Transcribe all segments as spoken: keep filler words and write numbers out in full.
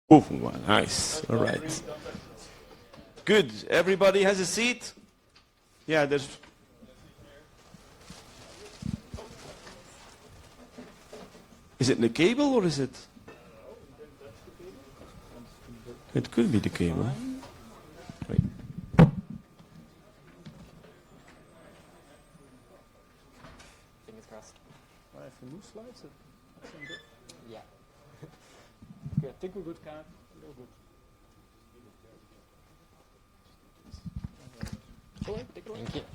Oh, nice. All right. Good. Everybody has a seat? Yeah, there's... Is it the cable or is it... It could be the cable. Wait. Fingers crossed. Maar even move slides. Dat zijn goed. Yeah. Okay, I think we're good, Karen. We're good. Thank you.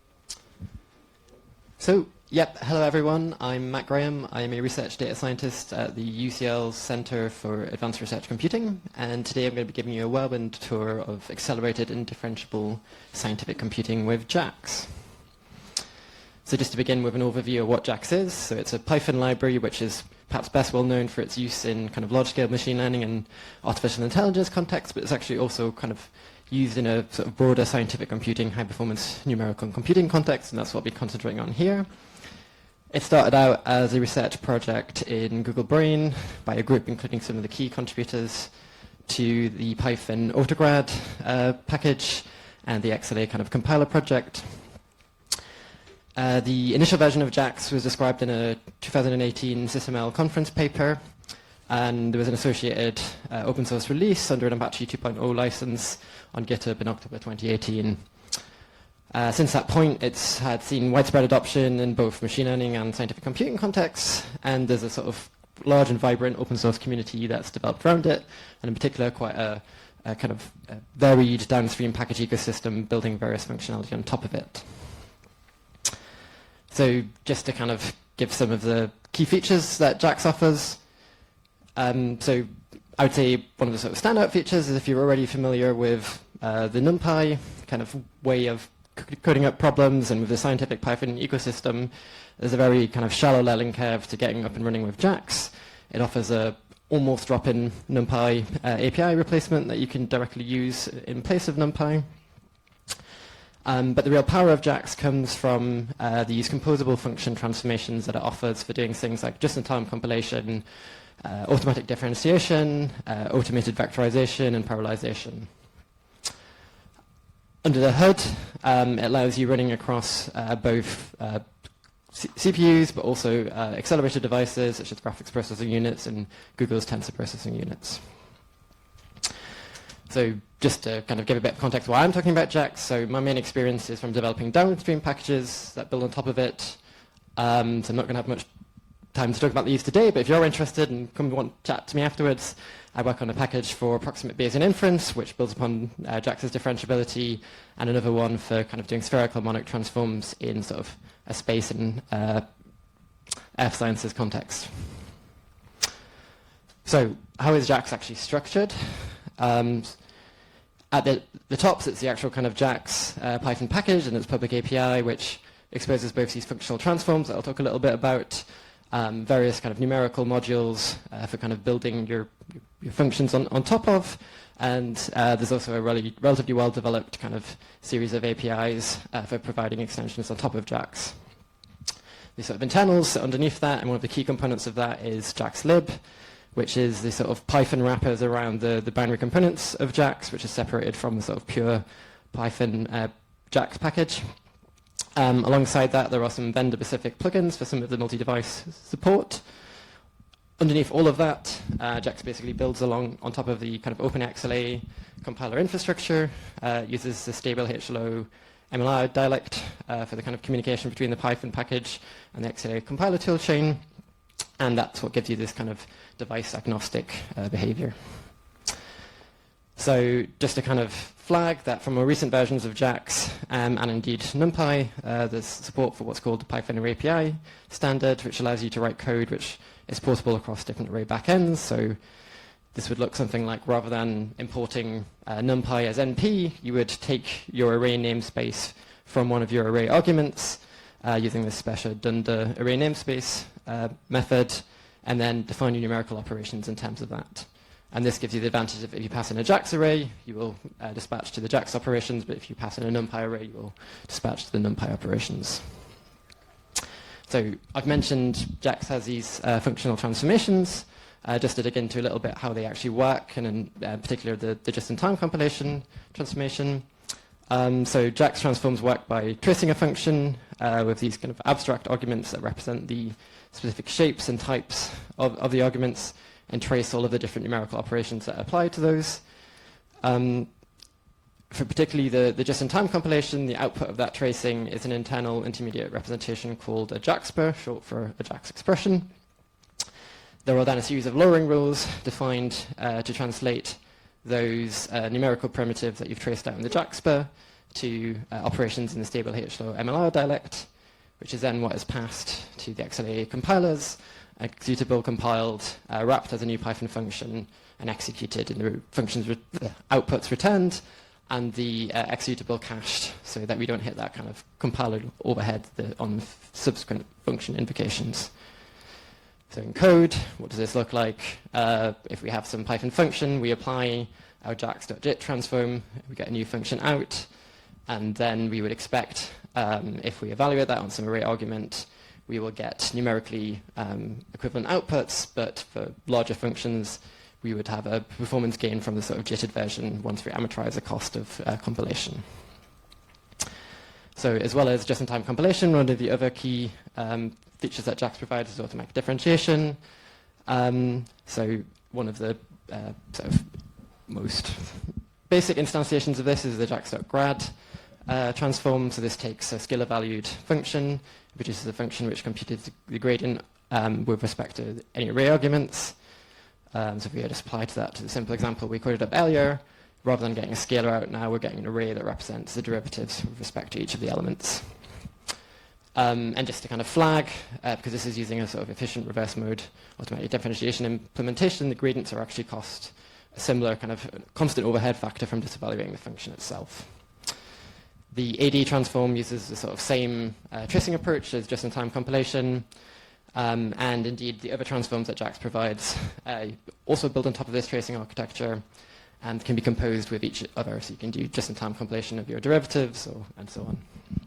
So, yep, hello everyone. I'm Matt Graham. I'm a research data scientist at the U C L Centre for Advanced Research Computing, and today I'm going to be giving you a whirlwind tour of accelerated indifferentiable scientific computing with JAX. So just to begin with an overview of what JAX is, so it's a Python library which is perhaps best well known for its use in kind of large-scale machine learning and artificial intelligence context, but it's actually also kind of used in a sort of broader scientific computing, high-performance numerical computing context, and that's what we'll be concentrating on here. It started out as a research project in Google Brain by a group including some of the key contributors to the Python Autograd uh, package and the X L A kind of compiler project. Uh, the initial version of JAX was described in a two thousand eighteen SysML conference paper, and there was an associated uh, open source release under an Apache two point oh license on GitHub in October twenty eighteen. Uh, since that point, it's had seen widespread adoption in both machine learning and scientific computing contexts, and there's a sort of large and vibrant open source community that's developed around it, and in particular quite a, a kind of a varied downstream package ecosystem building various functionality on top of it. So just to kind of give some of the key features that JAX offers. Um, so I would say one of the sort of standout features is if you're already familiar with uh, the NumPy kind of way of coding up problems, and with the scientific Python ecosystem, there's a very kind of shallow learning curve to getting up and running with JAX. It offers a almost drop-in NumPy uh, A P I replacement that you can directly use in place of NumPy. Um, but the real power of JAX comes from uh, these composable function transformations that it offers for doing things like just-in-time compilation, uh, automatic differentiation, uh, automated vectorization, and parallelization. Under the hood, um, it allows you running across uh, both uh, C P Us, but also uh, accelerated devices such as graphics processing units and Google's tensor processing units. So just to kind of give a bit of context why I'm talking about JAX, so my main experience is from developing downstream packages that build on top of it. Um, so I'm not going to have much time to talk about these today, but if you're interested and come want to chat to me afterwards, I work on a package for approximate Bayesian inference, which builds upon uh, JAX's differentiability, and another one for kind of doing spherical harmonic transforms in sort of a space and uh, earth sciences context. So how is JAX actually structured? Um, at the, the top sits the actual kind of JAX uh, Python package and its public A P I, which exposes both these functional transforms that I'll talk a little bit about, um, various kind of numerical modules uh, for kind of building your, your functions on, on top of, and uh, there's also a really, relatively well-developed kind of series of A P Is uh, for providing extensions on top of JAX. These sort of internals sit underneath that, and one of the key components of that is JAXlib, which is the sort of Python wrappers around the, the binary components of JAX, which is separated from the sort of pure Python uh, JAX package. Um, alongside that, there are some vendor-specific plugins for some of the multi-device support. Underneath all of that, uh, JAX basically builds along on top of the kind of OpenXLA compiler infrastructure, uh, uses the stable H L O M L R dialect uh, for the kind of communication between the Python package and the X L A compiler toolchain, and that's what gives you this kind of device-agnostic uh, behavior. So just to kind of flag that from more recent versions of JAX um, and indeed NumPy, uh, there's support for what's called the Python Array A P I standard, which allows you to write code which is portable across different array backends. So this would look something like, rather than importing uh, NumPy as N P, you would take your array namespace from one of your array arguments uh, using this special dunder array namespace uh, method, and then define your numerical operations in terms of that. And this gives you the advantage of if you pass in a JAX array, you will uh, dispatch to the JAX operations, but if you pass in a NumPy array, you will dispatch to the NumPy operations. So I've mentioned JAX has these uh, functional transformations. uh, just to dig into a little bit how they actually work, and in uh, particular the, the just-in-time compilation transformation. Um, so JAX transforms work by tracing a function uh, with these kind of abstract arguments that represent the specific shapes and types of, of the arguments, and trace all of the different numerical operations that apply to those. Um, for particularly the, the just-in-time compilation, the output of that tracing is an internal intermediate representation called a JAXPR, short for a JAX expression. There are then a series of lowering rules defined uh, to translate those uh, numerical primitives that you've traced out in the JAXPR to uh, operations in the stable H L O M L R dialect, which is then what is passed to the X L A compilers, executable, compiled, uh, wrapped as a new Python function, and executed in the function's re uh, outputs returned, and the uh, executable cached, so that we don't hit that kind of compiler overhead the, on subsequent function invocations. So in code, what does this look like? Uh, if we have some Python function, we apply our jax.jit transform, we get a new function out, and then we would expect, um, if we evaluate that on some array argument, we will get numerically um, equivalent outputs, but for larger functions, we would have a performance gain from the sort of jitted version once we amortize the cost of uh, compilation. So as well as just-in-time compilation, one of the other key um, features that JAX provides is automatic differentiation. Um, so one of the uh, sort of most basic instantiations of this is the jax.grad uh, transform. So this takes a scalar-valued function, produces a function which computes the gradient um, with respect to any array arguments. Um, so if we just apply to that to the simple example we quoted up earlier, rather than getting a scalar out now, we're getting an array that represents the derivatives with respect to each of the elements. Um, and just to kind of flag, uh, because this is using a sort of efficient reverse mode automatic differentiation implementation, the gradients are actually cost a similar kind of constant overhead factor from just evaluating the function itself. The A D transform uses the sort of same uh, tracing approach as just-in-time compilation, um, and indeed the other transforms that JAX provides uh, also build on top of this tracing architecture and can be composed with each other, so you can do just-in-time compilation of your derivatives or, and so on.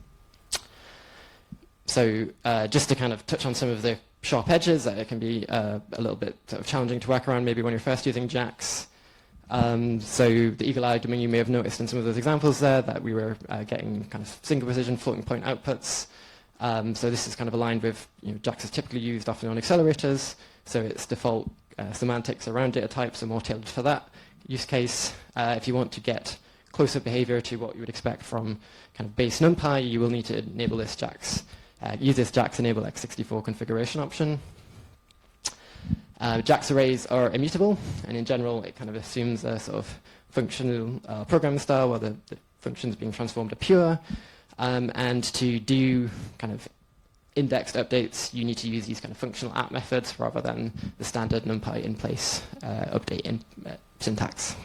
So uh, just to kind of touch on some of the sharp edges, that it can be uh, a little bit sort of challenging to work around maybe when you're first using JAX. Um, so the eagle-eyed domain, you may have noticed in some of those examples there that we were uh, getting kind of single precision floating point outputs. Um, so this is kind of aligned with, you know, JAX is typically used often on accelerators, so its default uh, semantics around data types are more tailored for that use case. Uh, if you want to get closer behavior to what you would expect from kind of base NumPy, you will need to enable this JAX. Uh, use this JAX enable x sixty-four configuration option. Uh, JAX arrays are immutable, and in general, it kind of assumes a sort of functional uh, programming style where the, the functions being transformed are pure. Um, and to do kind of indexed updates, you need to use these kind of functional app methods rather than the standard NumPy in place uh, update in, uh, syntax.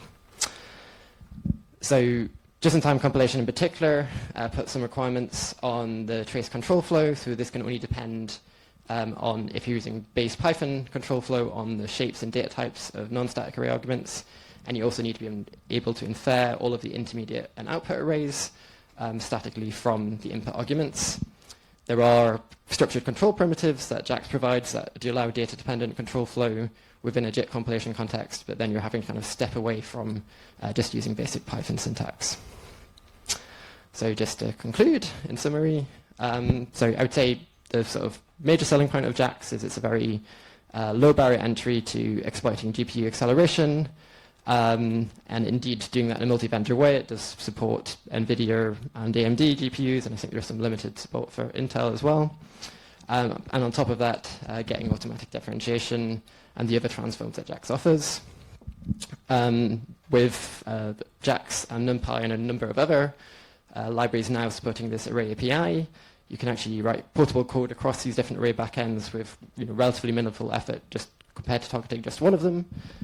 So just-in-time compilation in particular uh, puts some requirements on the trace control flow, so this can only depend um, on, if you're using base Python control flow, on the shapes and data types of non-static array arguments, and you also need to be able to infer all of the intermediate and output arrays um, statically from the input arguments. There are structured control primitives that JAX provides that do allow data-dependent control flow within a JIT compilation context, but then you're having to kind of step away from uh, just using basic Python syntax. So just to conclude, in summary, um, so I would say the sort of major selling point of JAX is it's a very uh, low barrier entry to exploiting G P U acceleration, um, and indeed doing that in a multi-vendor way. It does support NVIDIA and A M D G P Us, and I think there's some limited support for Intel as well. Um, and on top of that, uh, getting automatic differentiation and the other transforms that JAX offers. Um, with uh, JAX and NumPy and a number of other uh, libraries now supporting this array A P I, you can actually write portable code across these different array backends with, you know, relatively minimal effort just compared to targeting just one of them.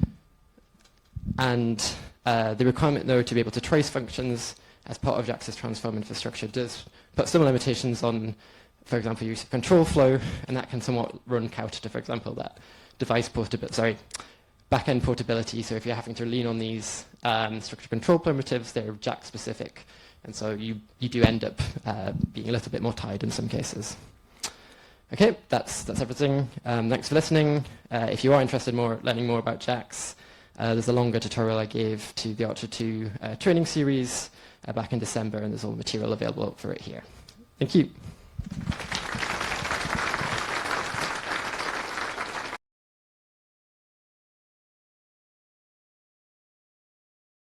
And uh, the requirement, though, to be able to trace functions as part of JAX's transform infrastructure does put some limitations on, for example, use of control flow, and that can somewhat run counter to, for example, that device portability, sorry, backend portability. So if you're having to lean on these um, structured control primitives, they're JAX specific, and so you, you do end up uh, being a little bit more tied in some cases. Okay, that's, that's everything. Um, thanks for listening. Uh, if you are interested in more, learning more about JAX, uh, there's a longer tutorial I gave to the Archer two uh, training series uh, back in December, and there's all the material available for it here. Thank you.